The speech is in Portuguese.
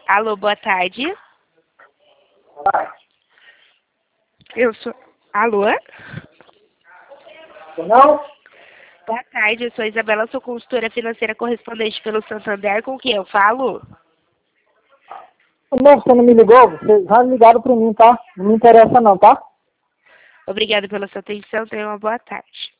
Alô, boa tarde. Eu sou... Alô? Não? Boa tarde, eu sou a Isabela, sou consultora financeira correspondente pelo Santander, com quem eu falo? Não, você não me ligou? Vocês já ligaram para mim, tá? Não me interessa não, tá? Obrigada pela sua atenção, tenha uma boa tarde.